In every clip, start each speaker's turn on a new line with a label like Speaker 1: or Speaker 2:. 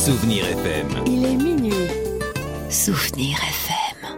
Speaker 1: Souvenir FM.
Speaker 2: Il est minuit. Souvenir FM.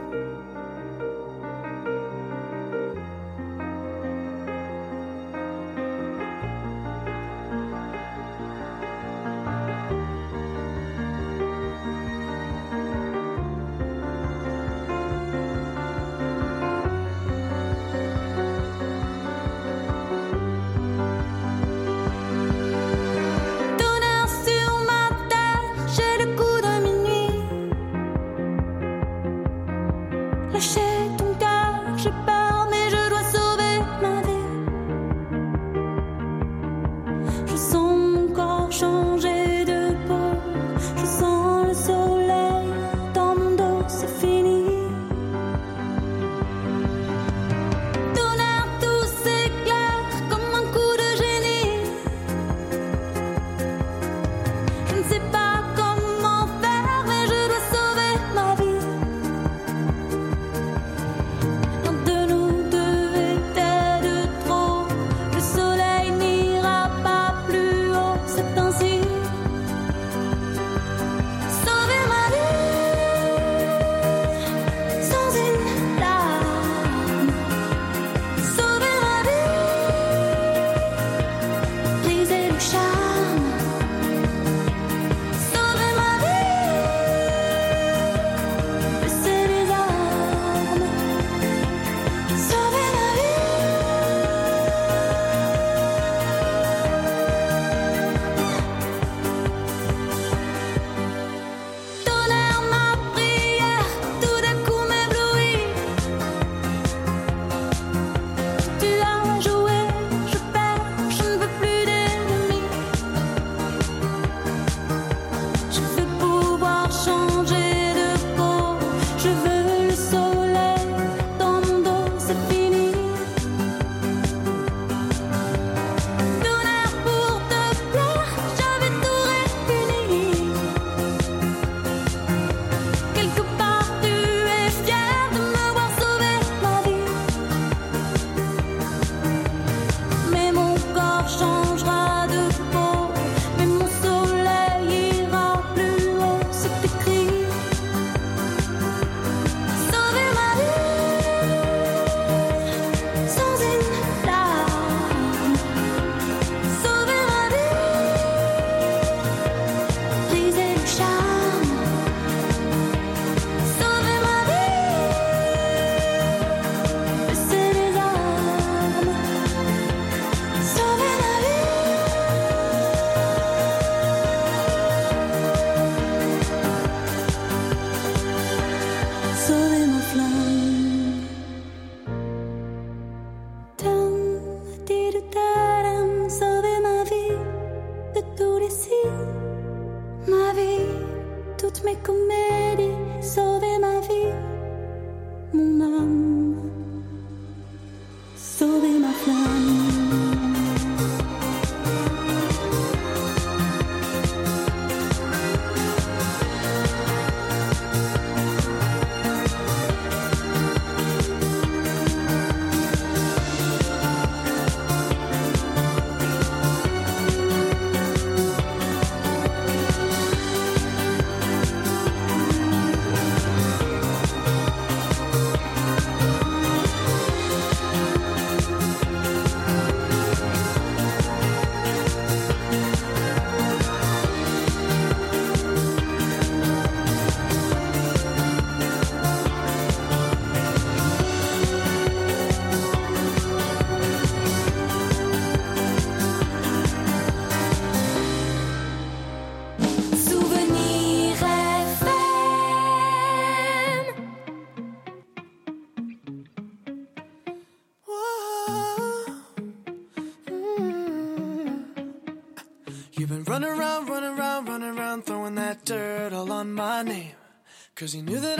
Speaker 3: My name, 'cause you knew that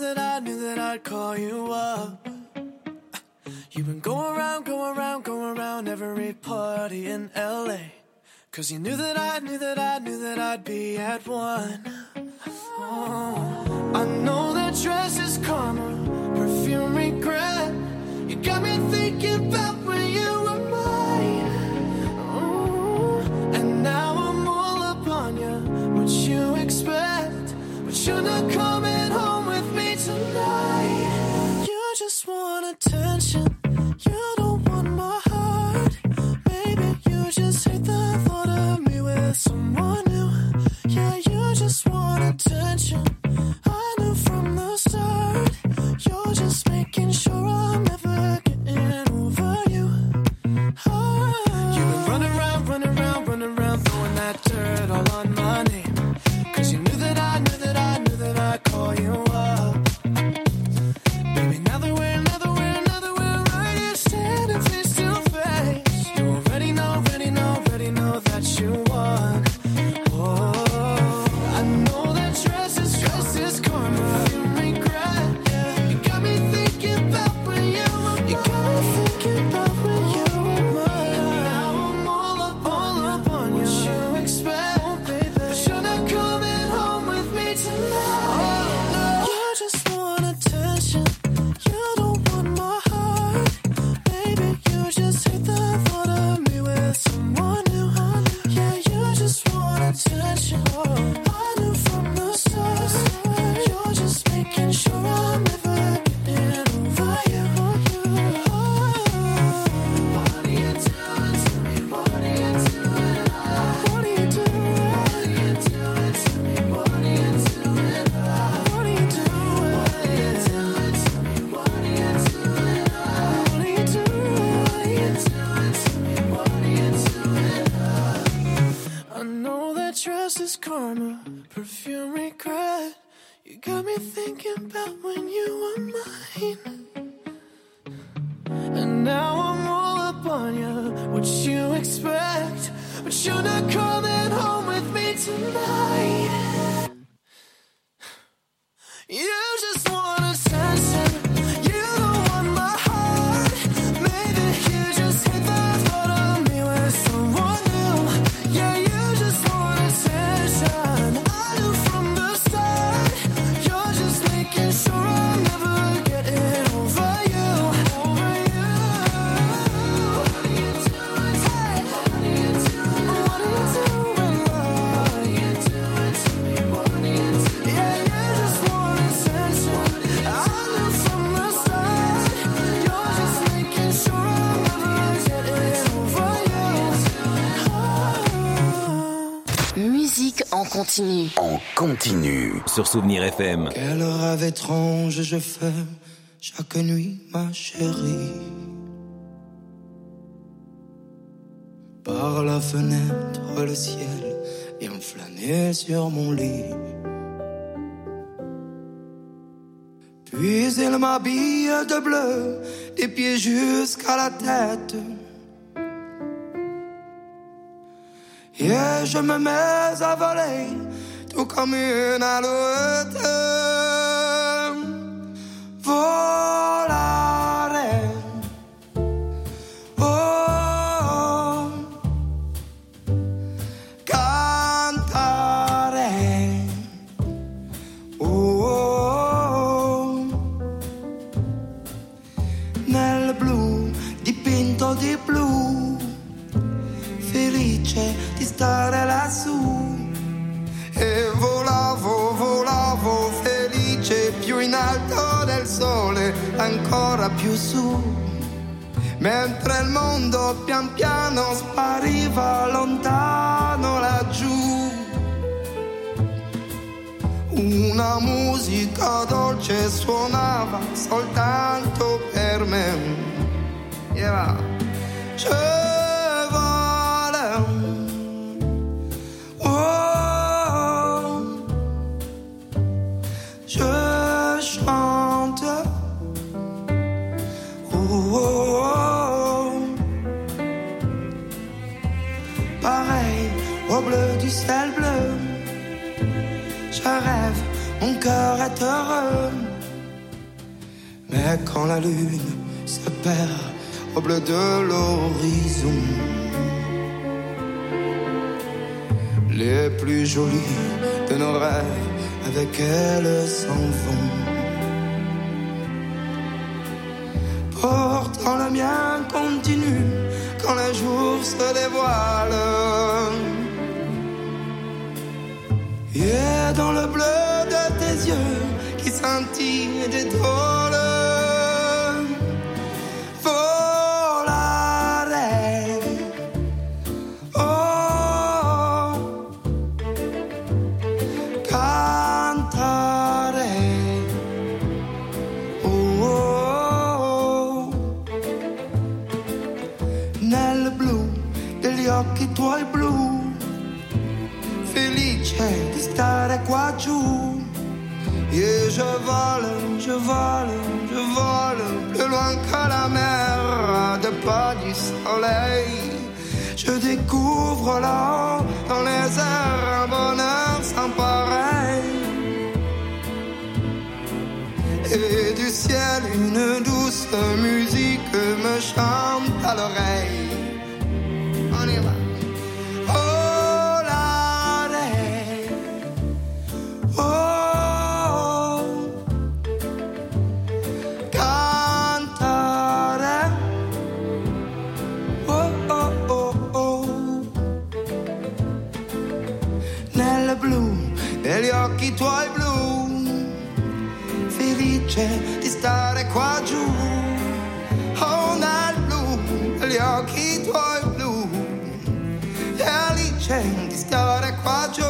Speaker 3: I'd call you up. You've been going around every party in LA, 'cause you knew that I'd be at one. Oh, I know that dress is karma, perfume regret. You got me thinking about when you were mine. Oh, and now I'm all up on you, what you expect. but you're not coming home with me tonight. You just want attention, you don't want my heart. Maybe you just hate the thought of me with someone new. Yeah, you just want attention, I knew from the start. You're just making sure I'm never getting over you. You've been running around, throwing that dirt all on my name. Cause you knew that I'd call you up. Baby, now that we're right here standing face to face, you already know that you won. Oh, I know that stress is karma. You regret, yeah. You got me thinking about when you were mine. Now I'm all up on what you expect, baby. But you're not coming home with me tonight. You just want attention, you don't want my heart. Baby, you just hate the thought of me with someone new. Yeah, you just want attention, I knew from the start. You're just making sure I'm never getting over you. What are you doing to me? What are you doing? What are you doing? What are you doing to me? What are you doing? What are you doing? What are you doing to me? What are you doing? What are you doing to me? What are you doing? I know that dress is karma, perfume regret. You got me thinking about when you were mine. And now I'm all up on you, what you expect. But you're not coming home with me tonight. You just want attention, you don't want my heart. Maybe you just hate the thought of me with someone new. Yeah, you just want attention, I knew from the start. You're just making sure I'm never getting over you. What are you doing? Hey, what are you doing? What are you doing? What are you doing to me? What are you doing? Yeah, you just want attention, I knew from the start. You're just making sure I'm never getting over you.
Speaker 2: Musique en continu.
Speaker 1: En continu sur Souvenir FM.
Speaker 4: Quel rêve étrange je fais chaque nuit, ma chérie. Par la fenêtre, le ciel vient flâner sur mon lit. Puis il m'habille de bleu, des pieds jusqu'à la tête. Et je me mets à voler, tout comme une alouette. Volare, oh, cantare, oh, nel blu, dipinto di blu, felice di stare lassù. E volavo felice, più in alto del sole, ancora più su, mentre il mondo pian piano spariva lontano laggiù. Una musica dolce suonava soltanto per me. Yeah. Je chante, pareil au bleu du ciel bleu. Je rêve, mon cœur est heureux. Mais quand la lune se perd au bleu de l'horizon, les plus jolis de nos rêves avec elle s'en vont. Pourtant le mien continue quand le jour se dévoile. Et dans le bleu de tes yeux qui scintillent d'étoiles. Volare, oh, cantare, oh, oh, nel blu degli occhi tuoi blu, felice di stare qua giù. Et je vole, je vole, je vole, plus loin que la mer, à deux pas du soleil. Je découvre là-haut, dans les airs, un bonheur sans pareil. Et du ciel, une douce musique me chante à l'oreille. On y va. Negli occhi tuoi blu, felice di stare qua giù. Oh, nel blu, negli occhi tuoi blu, felice di stare qua giù.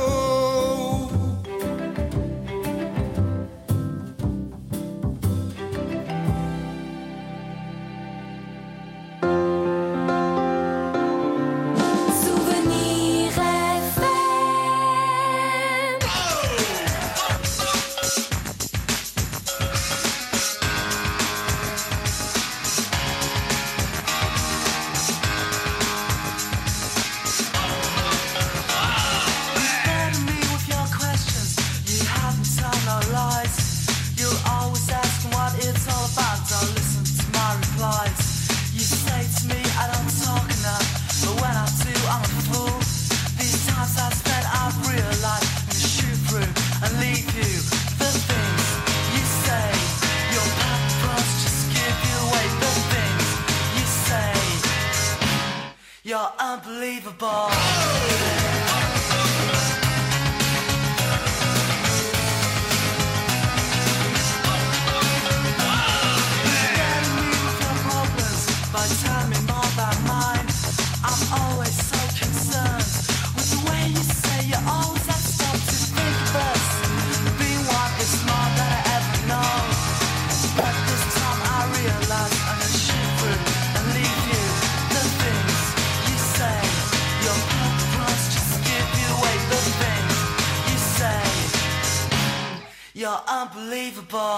Speaker 3: Unbelievable. You're unbelievable.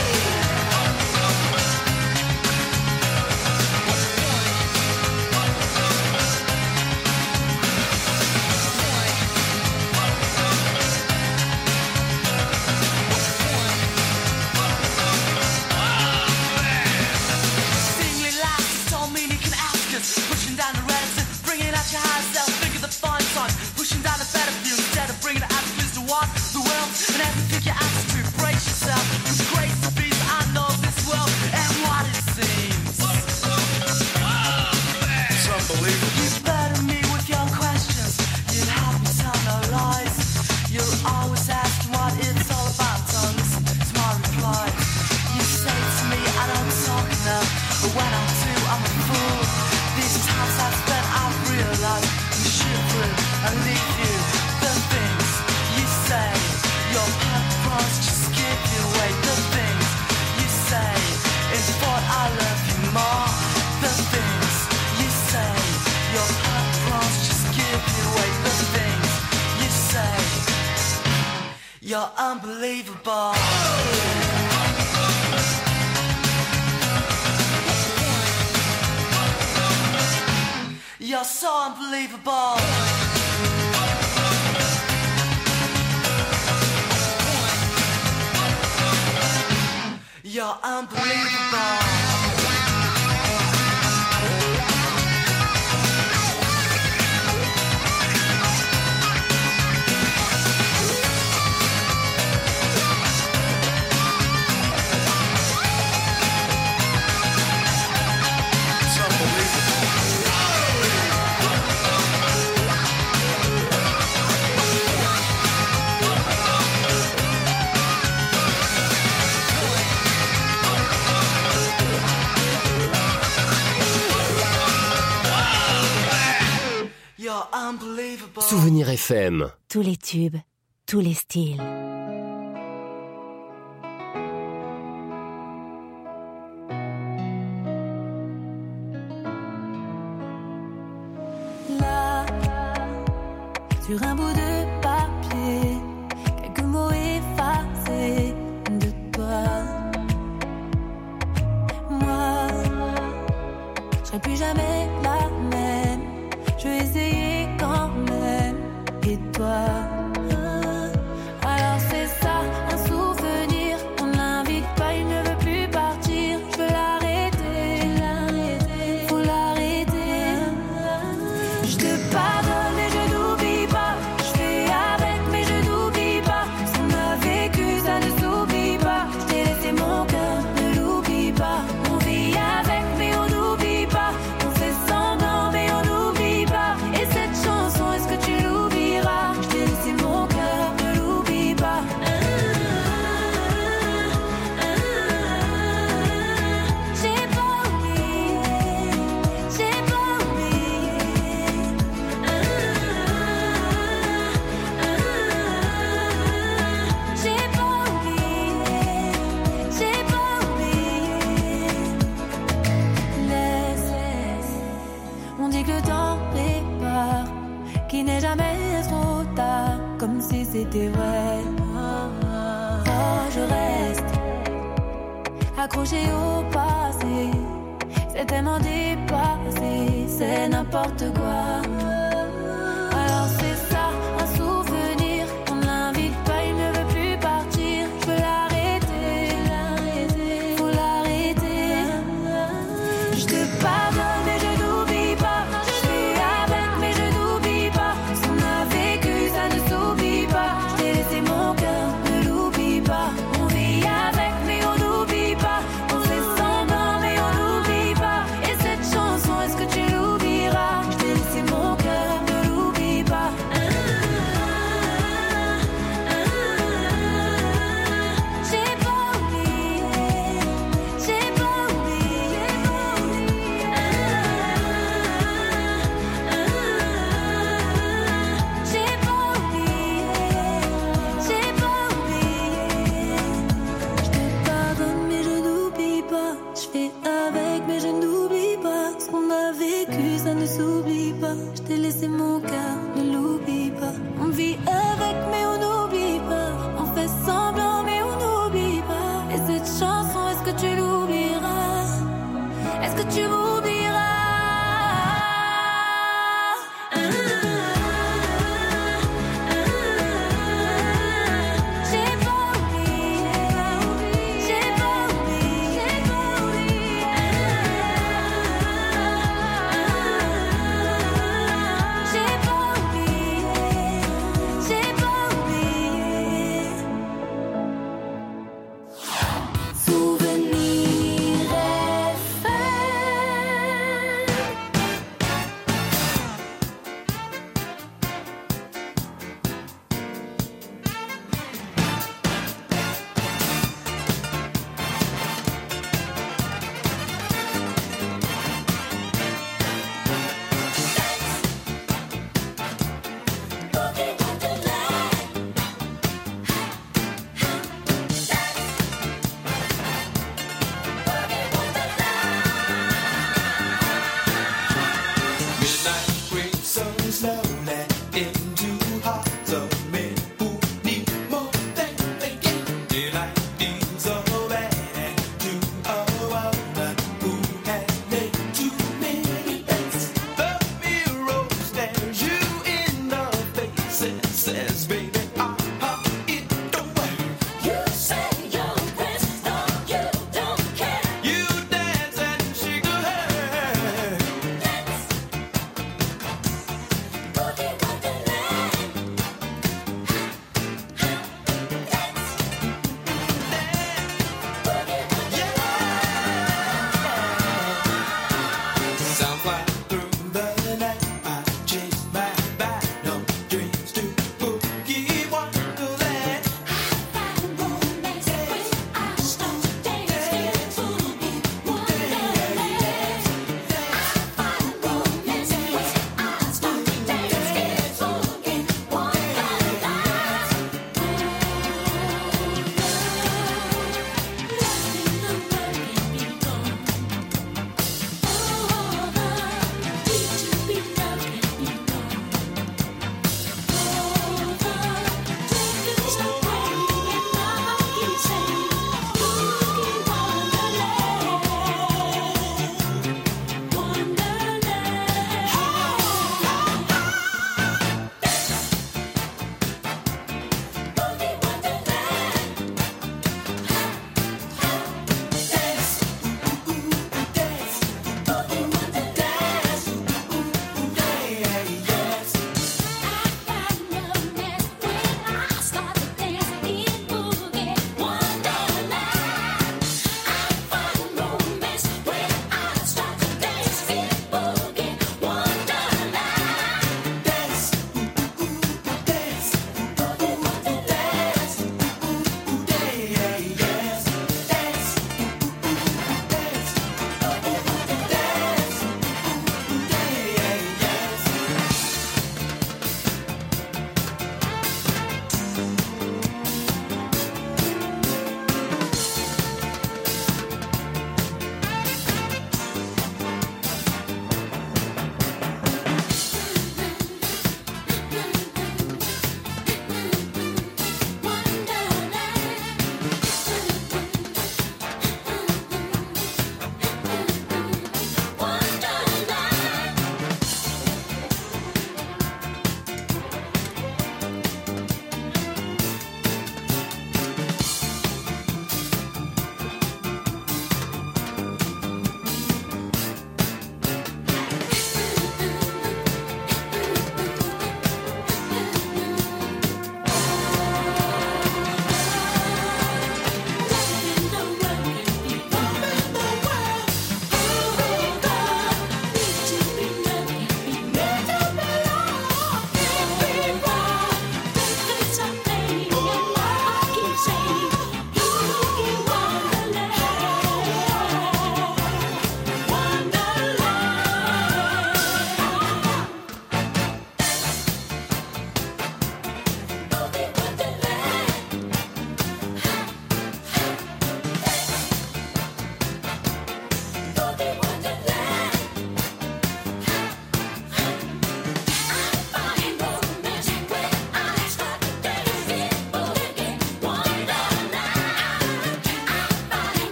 Speaker 3: You're unbelievable. You're so unbelievable. You're unbelievable. unbelievable.
Speaker 5: Souvenir FM.
Speaker 2: Tous les tubes, tous les styles.
Speaker 6: Là, sur un bout de papier, quelques mots effacés de toi. Moi, je serai plus jamais la même. Je vais essayer quand même. Et toi, alors c'est ça, un souvenir. On l'invite pas, il ne veut plus partir. Je veux l'arrêter, faut l'arrêter. Je te pardonne mais je n'oublie pas. Je fais avec mais je n'oublie pas. Si on a vécu ça ne s'oublie pas. Je t'ai laissé mon cœur, ne l'oublie pas. On vit avec mais on n'oublie pas. On fait semblant mais on n'oublie pas. Et cette chanson, est-ce que tu l'oublieras? Je t'ai laissé mon cœur, ne l'oublie pas. J'ai pas oublié, j'ai pas oublié. J'ai pas oublié, j'ai pas oublié. Laisse, on dit que le temps répare, qu'il n'est jamais trop tard, comme si c'était vrai. Oh, je reste accroché au passé, c'est tellement dépassé, c'est n'importe quoi. Alors c'est ça, un souvenir, on l'invite pas, il ne veut plus partir. Je veux l'arrêter, faut l'arrêter. Je te pardonne mais je n'oublie pas. Je fais avec mais je n'oublie pas. Si on a vécu ça ne s'oublie pas. Je t'ai laissé mon cœur, ne l'oublie pas. On vit avec mais on n'oublie pas. On fait semblant mais on n'oublie pas. Et cette chanson, est-ce que tu l'oublieras? Je t'ai laissé mon cœur,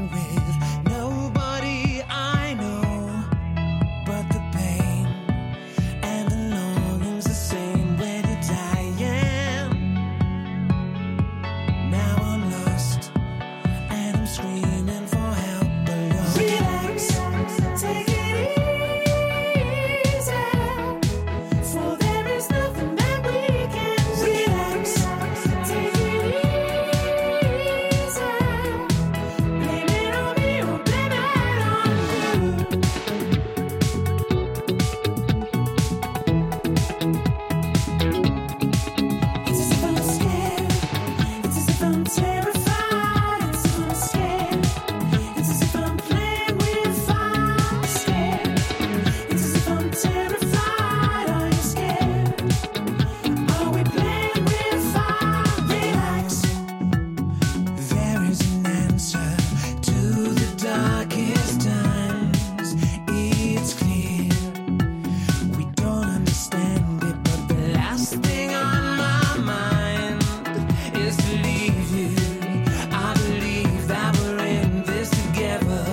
Speaker 3: alone with nobody I know, but the pain and the longing's the same when you're dying. Now I'm lost and I'm screaming for help, but you're relax, take it easy, for there is nothing that we can do. Relax, take it easy, blame it on me or blame it on you. It's as if I'm scared, it's as if I'm terrified, it's as if I'm scared, it's as if I'm playing with fire, scared, it's as if I'm terrified, are you scared? Are we playing with fire? Relax. There is an answer to the darkest times. It's clear we don't understand it, but the last thing on my mind is to leave you. I believe that we're in this together.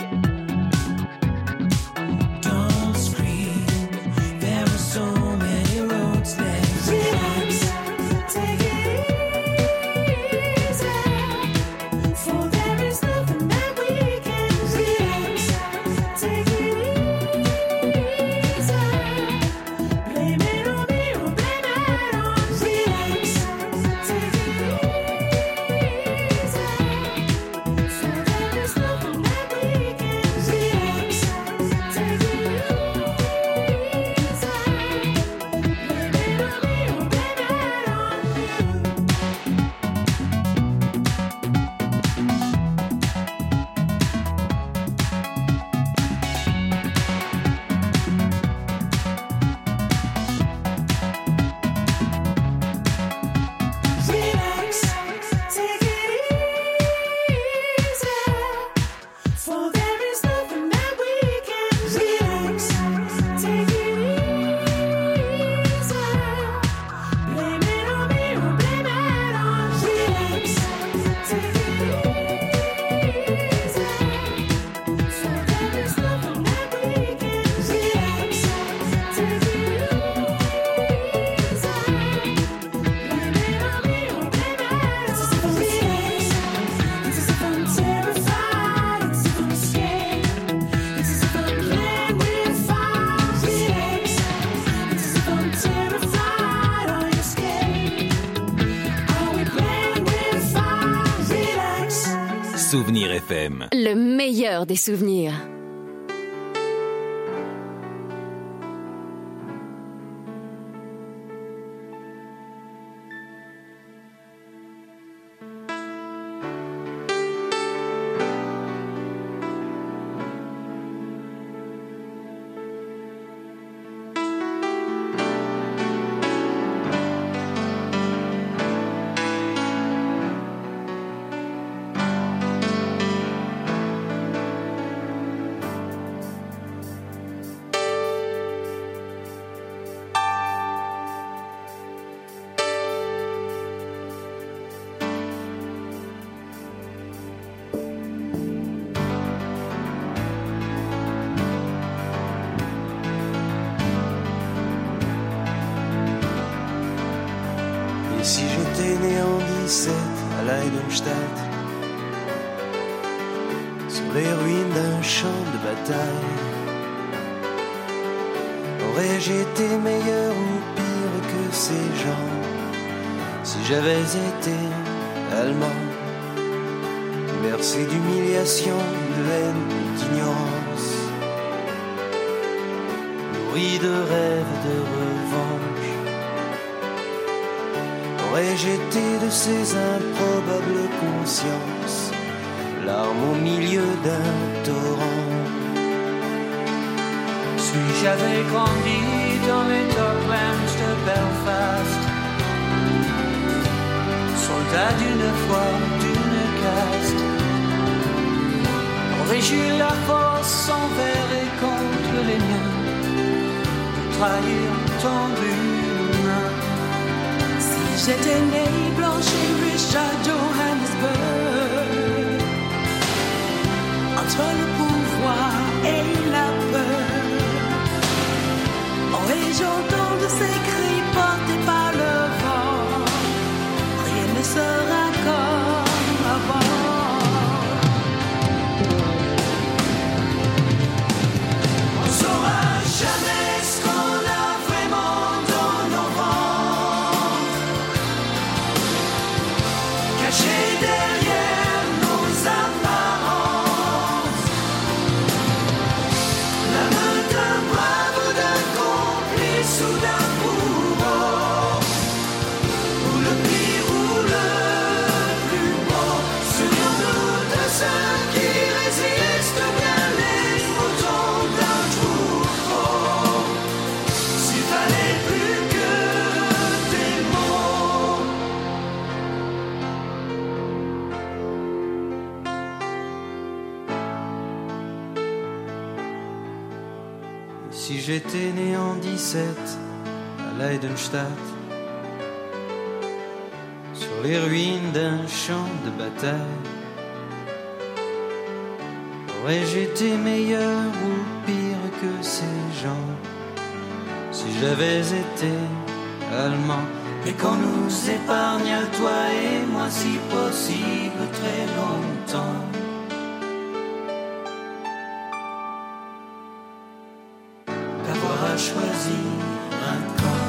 Speaker 3: Don't scream, there are so many roads left. Relax, take it easy, for there is nothing that we can do. Relax, take it easy, blame it on me or blame it on you. Relax, take it easy, for there is nothing that we can do. Relax, take it easy, blame it on me or Relax, take it easy, for there is nothing that we can do. Relax, take it easy, blame it on me or blame it on you. Relax, take it easy, for there is nothing that we can do. Relax, take it easy, blame it on me or blame it on you. It's as if I'm terrified, it's as if I'm scared, it's as if I'm playing with fire. Relax, it's as if I'm terrified, are you scared? Are we playing with fire? Relax.
Speaker 1: Souvenir FM.
Speaker 2: Le meilleur des souvenirs.
Speaker 3: Et si j'étais né en 17 à Leidenstadt, sur les ruines d'un champ de bataille, aurais-je été meilleur ou pire que ces gens si j'avais été allemand, bercé d'humiliation, de haine, d'ignorance, nourri de rêves de revanche? Aurais-je été de ces improbables consciences, larmes au milieu d'un torrent? Si j'avais grandi dans les Docklands de Belfast, soldat d'une foi, d'une caste, aurais-je eu la force envers et contre les miens de trahir ton humain? Si j'étais né blanche et riche à Johannesburg,
Speaker 5: Si j'étais né en 17 à Leidenstadt, sur les ruines d'un champ de bataille, aurais-je été meilleur ou pire que ces gens si j'avais été allemand? Et qu'on nous épargne à toi et moi, si possible, très longtemps. D'avoir à choisir un camp.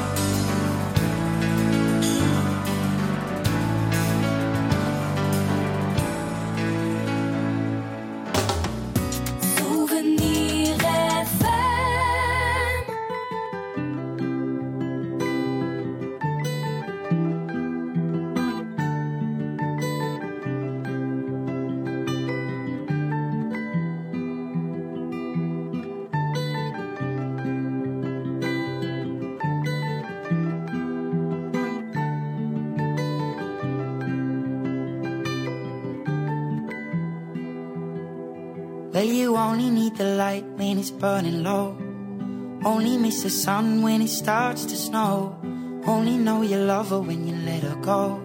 Speaker 7: Well, you only need the light when it's burning low. Only miss the sun when it starts to snow. Only know you love her when you let her go.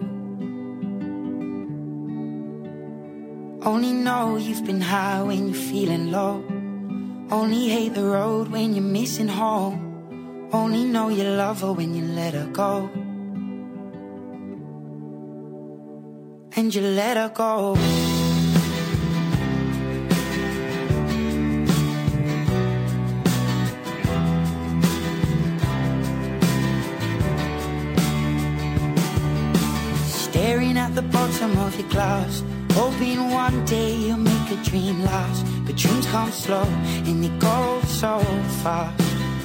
Speaker 7: Only know you've been high when you're feeling low. Only hate the road when you're missing home. Only know you love her when you let her go. And you let her go. Staring at the bottom of your glass, hoping one day you'll make a dream last. But dreams come slow and they go so fast.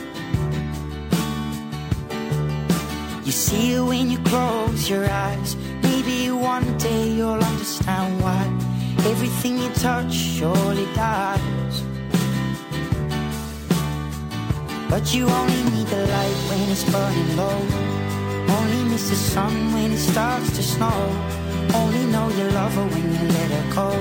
Speaker 7: You see it when you close your eyes. Maybe one day you'll understand why everything you touch surely dies. But you only need the light when it's burning low. Only miss the sun when it starts to snow. Only know you love her when you let her go.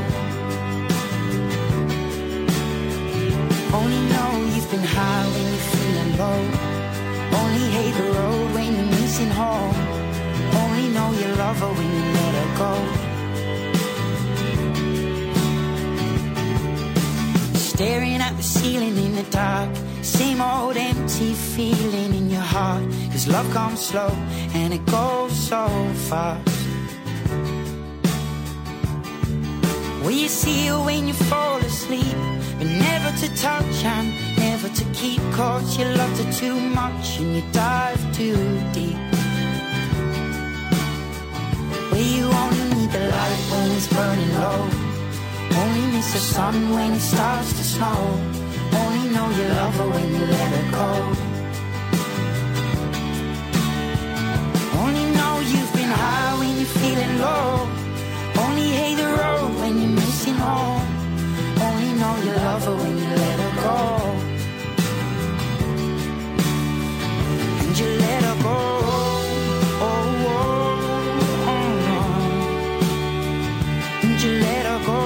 Speaker 7: Only know you've been high when you're feeling low. Only hate the road when you're missing home. Only know you love her when you let her go. Staring at the ceiling in the dark, same old empty feeling in your heart. 'Cause love comes slow and it goes so fast. Well, you see her when you fall asleep, but never to touch and never to keep. 'Cause you loved her too much and you dive too deep. Well, you only need the light when it's burning low. Only miss the sun when it starts to snow. Only know you love her when you let her go. Only know you've been high when you're feeling low. Only hate the road when you're missing home. Only know you love her when you let her go. And you let her go. Oh, oh, oh, oh. And you let her go.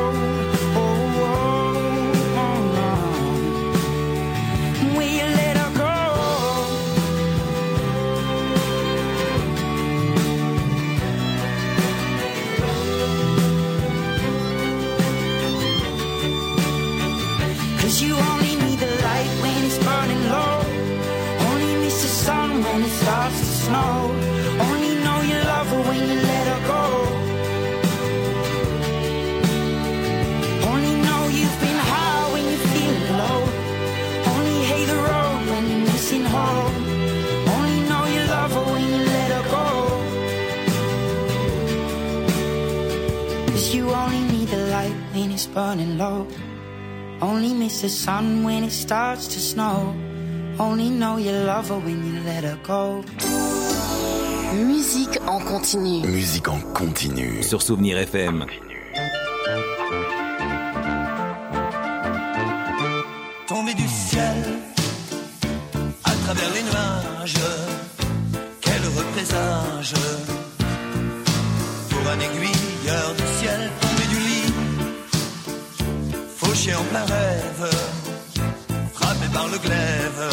Speaker 7: You only need the light when it's burning low. Only miss the sun when it starts to snow. Only know you love her when you let her go. Only know you've been high when you're feeling low. Only hate the road when you're missing home. Only know you love her when you let her go. 'Cause you only need the light when it's burning low. Only miss the sun when it starts to snow. Only know you love her when you let her go.
Speaker 2: Musique en continu.
Speaker 1: Musique en continu. Sur Souvenir FM.
Speaker 5: Tombé du ciel, à travers les nuages, quel heureux présage. Pour un aiguilleur du ciel, tombé du lit, fauché en plein rêve, frappé
Speaker 8: par le glaive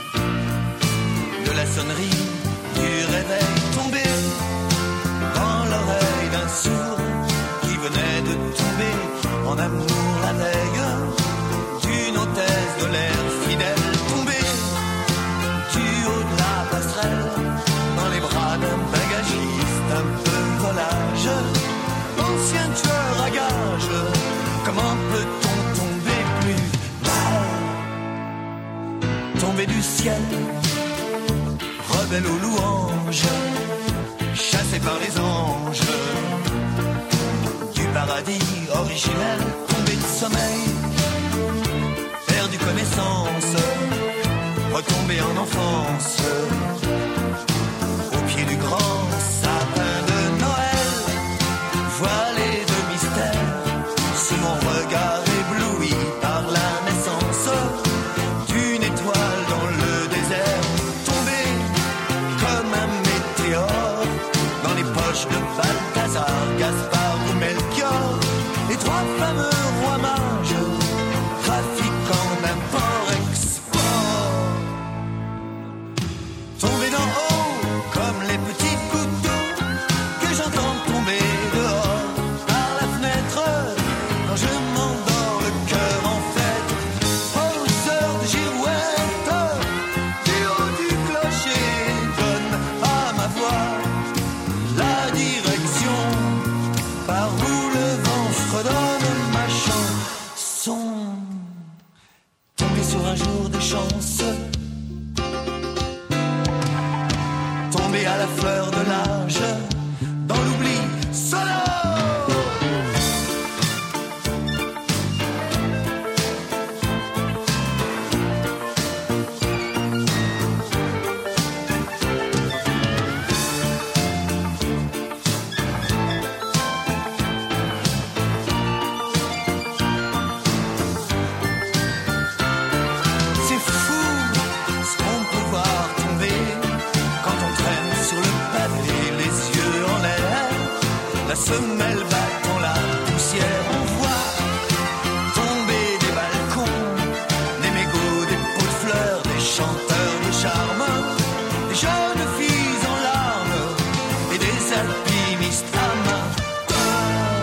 Speaker 8: de la sonnerie du réveil, tombé dans l'oreille d'un sourd qui venait de tomber en amour la veille d'une hôtesse de l'air fidèle, tombé du haut de la passerelle dans les bras d'un bagagiste un peu volage, ancien tueur à gages. Comment peut-on tomber plus bas? Tomber du ciel, rebelle aux louanges, chassé par les anges du paradis originel, tombé de sommeil, perdu connaissance, retombé en enfance, au pied du grand sapin de Noël, voilé de mystère, sous mon regard ébloui par la naissance d'une étoile dans le désert, tombé comme un météore dans les poches de Balthazar, Gaspard ou Melchior, les trois fameux rois mages, trafiquants d'import-export, tombé d'en haut comme les petits couteaux que j'entends tomber dehors par la fenêtre quand je m'endors le cœur en fête, aux heures de girouette, du haut du clocher donne à ma voix la direction par où le vent fredonne ma chanson, tombé sur un jour de chance, tombé à la fleur de l'âge, dans l'oubli sonore. C'est fou ce qu'on peut voir tomber quand on traîne sur le pavé, les yeux en l'air, la semelle battant la poussière, on voit tomber des balcons, des mégots, des pots de fleurs, des chanteurs de charme, des jeunes filles en larmes et des alpinistes amateurs,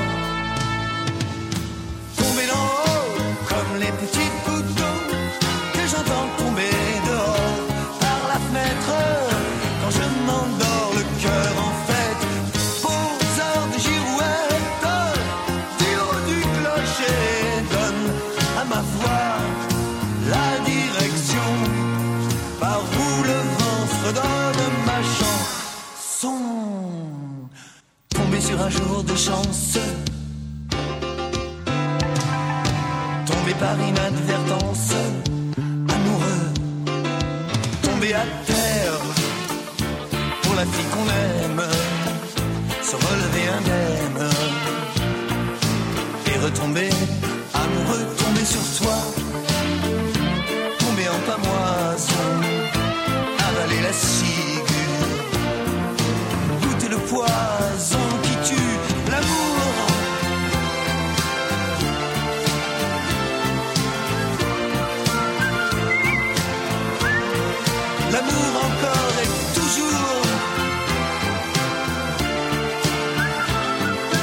Speaker 8: tombés d'en haut comme les petits couteaux que j'entends tomber dehors par la fenêtre quand je m'endors le cœur en fête, aux heures de girouette, du haut du clocher donne à ma voix la direction par où le vent fredonne ma chanson, tombé sur un jour de chance, tombé par inadvertance, amoureux, tombé à terre pour la fille qu'on aime, se relever indemne et retomber amoureux, tomber sur toi, tomber en pamoison, avaler la ciguë, goûter le poison qui tue l'amour. L'amour encore et toujours.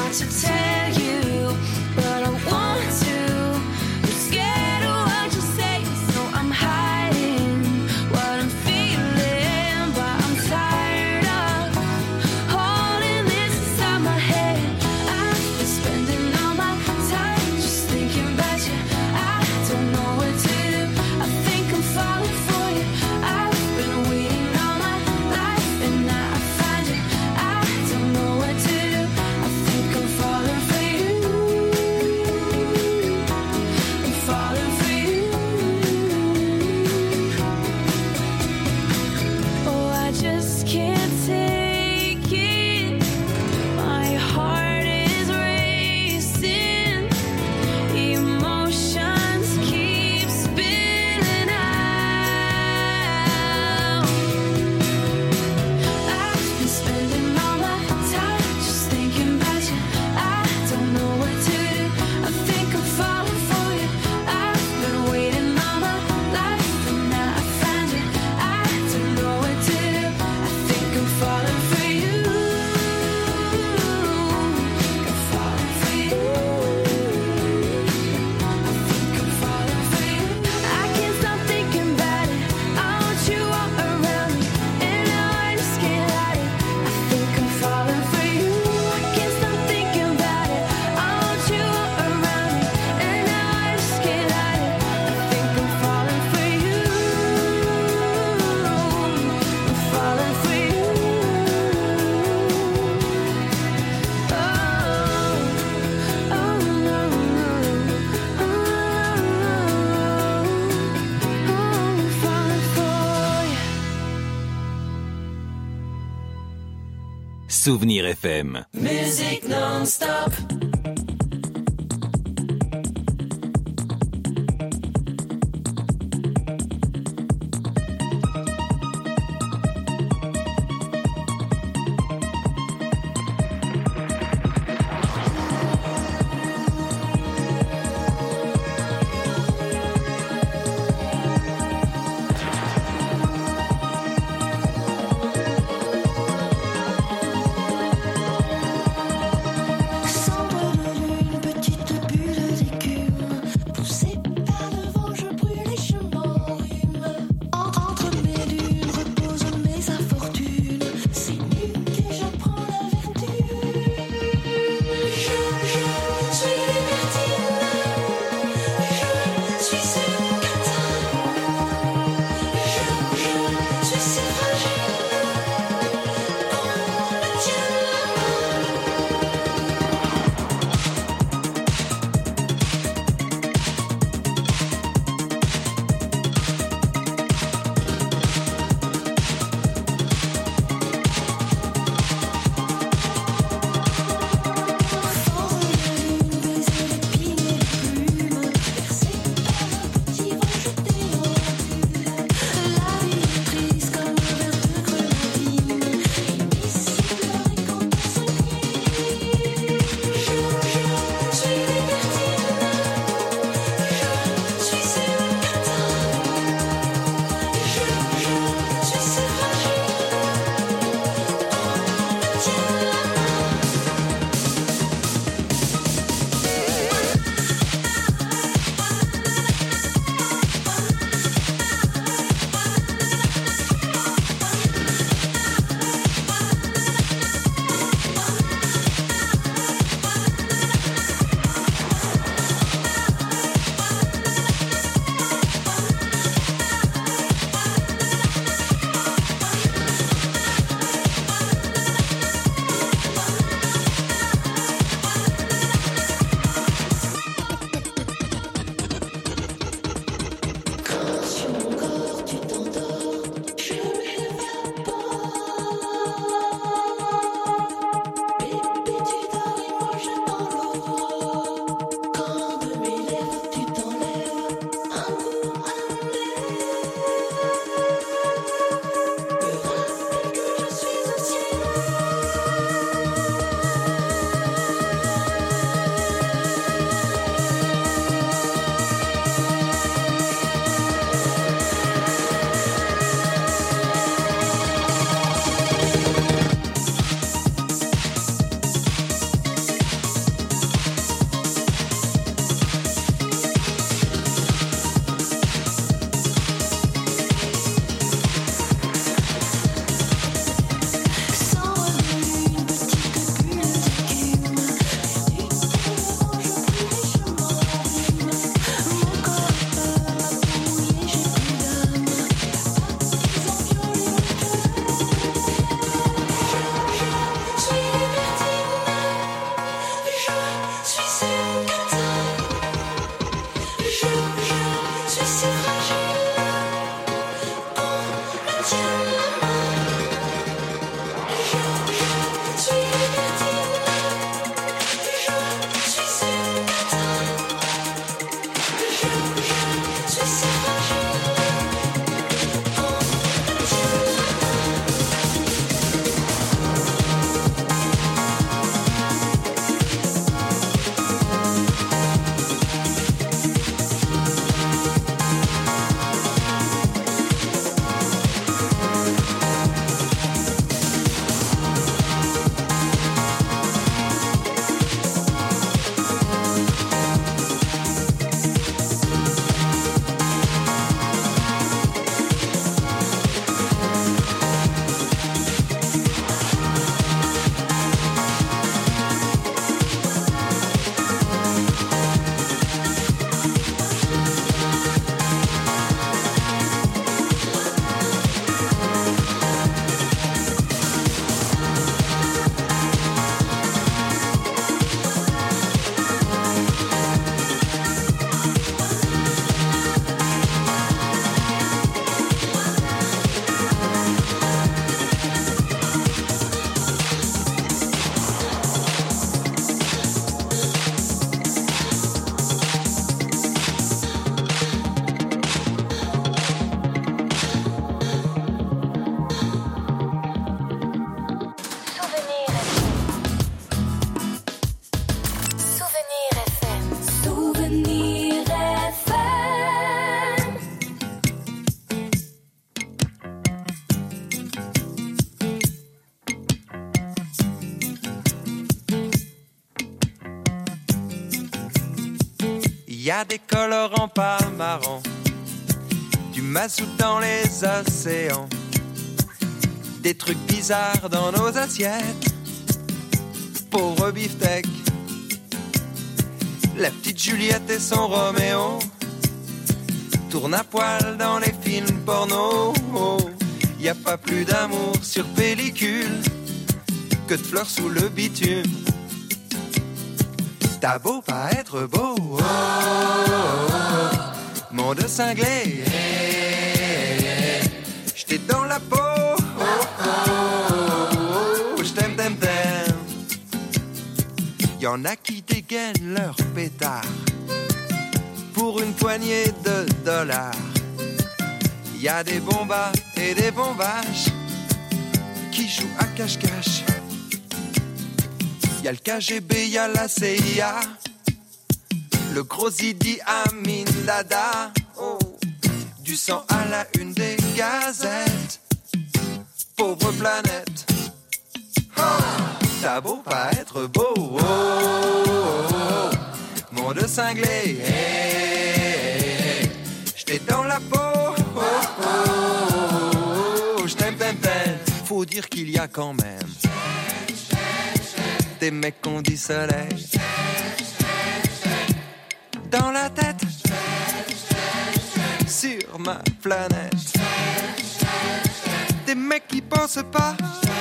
Speaker 6: want to tell you, but I want to. I'm scared of what you say, so I'm hiding what I'm feeling. But I'm tired of holding this inside my head. I've been spending all my time just thinking about you. I don't know what to do. I think I'm falling for you. I've been waiting all my life and now I find you. I don't know what to do. I think I'm falling for you. I'm falling for you. Oh, I just can't take it. My heart is racing. Emotions keep spilling out. I've been spending all my time just thinking about you. I don't know what to do. I think I'm falling for you. I've been waiting all my life and now I find you. I don't know what to do. I think I'm falling for you. I'm falling for you. I think I'm falling for you. I can't stop thinking about it. I want you all around me, and now I just can't hide it. I think I'm falling for you. I can't stop thinking about it. I want you all around me, and now I just can't hide it. I think I'm falling for you. I'm falling for you. Oh, oh no, I'm falling for you.
Speaker 1: Souvenir FM.
Speaker 3: Music non-stop.
Speaker 6: Somewhere
Speaker 9: Y a des colorants pas marrants, du mazout dans les océans, des trucs bizarres dans nos assiettes. Pauvre beefsteak, la petite Juliette et son Roméo tournent à poil dans les films porno. Y a pas plus d'amour sur pellicule que de fleurs sous le bitume. T'as beau pas être beau, oh, oh, oh, monde cinglé, j't'ai dans la peau, oh, oh, oh, j't'aime, t'aime, t'aime. Y'en a qui dégainent leur pétard pour une poignée de dollars. Y'a des bombas et des bombaches qui jouent à cache-cache. Y'a le KGB, y'a la CIA, le gros Idi Amin Dada, oh, du sang à la une des gazettes. Pauvre planète, oh, t'as beau pas être beau, oh, oh, oh, monde cinglé, hey, j't'ai dans la peau, oh, oh, oh, j't'aime, t'aime, t'aime. Faut dire qu'il y a quand même des mecs qu'on dit soleil dans la tête sur ma planète. Des mecs qui pensent pas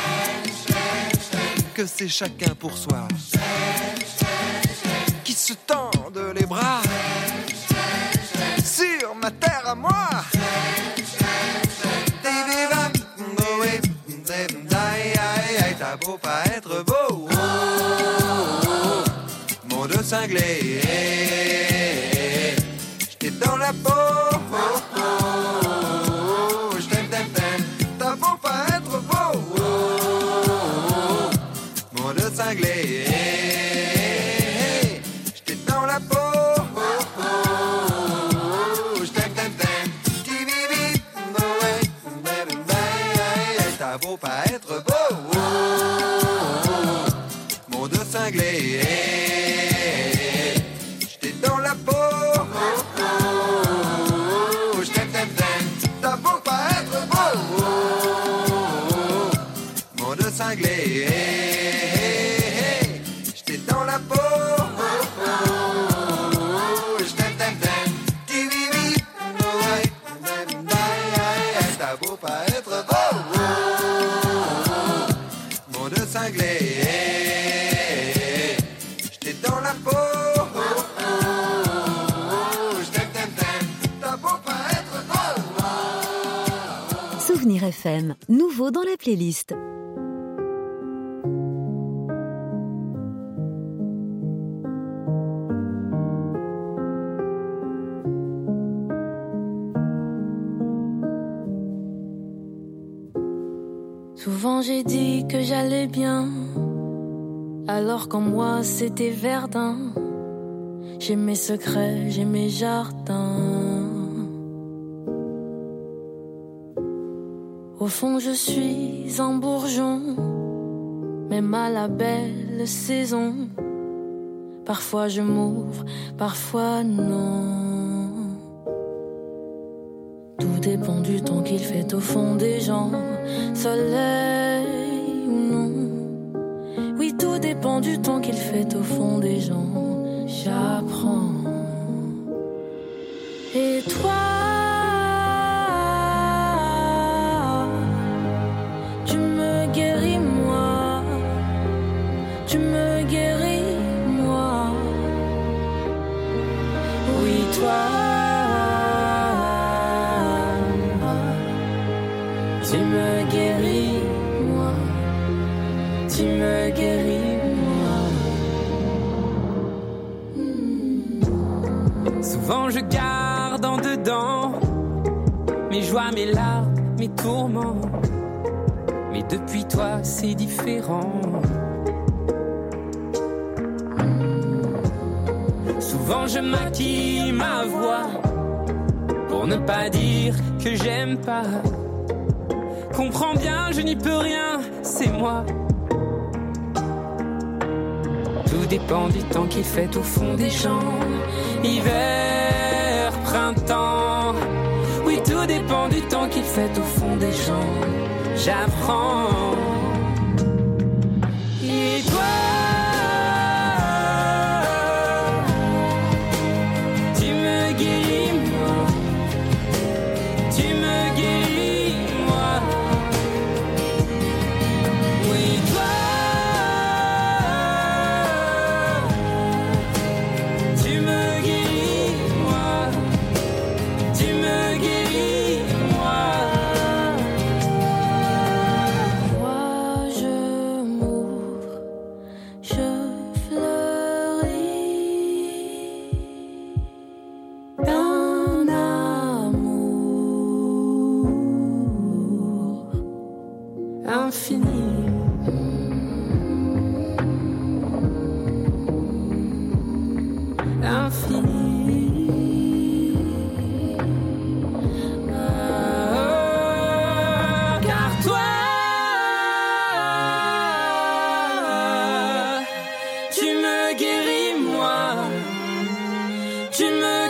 Speaker 9: que c'est chacun pour soi, qui se tendent les bras sur ma terre à moi. T'as beau pas être beau, monde cinglé, j't'ai dans la peau, j't'aime, t'aime, t'aime. T'as beau pas être beau, monde cinglé, j't'ai dans la peau, j't'aime, t'aime, t'aime. T'as beau pas être beau, monde cinglé, j't'ai dans la peau, j't'aime, t'aime, t'aime. T'as beau pas être beau, monde cinglé, j't'ai dans la peau, j't'aime, t'aime, t'aime. T'as beau pas être beau, monde cinglé, j't'ai dans la peau.
Speaker 2: FM, nouveau dans la playlist.
Speaker 6: Souvent j'ai dit que j'allais bien, alors qu'en moi c'était verdun. J'ai mes secrets, j'ai mes jardins. Au fond je suis un bourgeon, même à la belle saison. Parfois je m'ouvre, parfois non. Tout dépend du temps qu'il fait au fond des gens. Soleil ou non. Oui, tout dépend du temps qu'il fait au fond des gens. J'apprends. Et toi, tu me guéris moi. Tu me guéris moi. Oui, toi. Tu me guéris, moi. Tu me guéris, moi.
Speaker 10: Souvent je garde en dedans mes joies, mes larmes, mes tourments. Mais depuis toi c'est différent. Souvent je maquille ma voix pour ne pas dire que j'aime pas. Comprends bien, je n'y peux rien, c'est moi. Tout dépend du temps qu'il fait au fond des champs. Hiver, printemps. Oui, tout dépend du temps qu'il fait au fond des champs. J'apprends. Et toi, tu me guéris, moi. Tu me guéris, moi. Tu me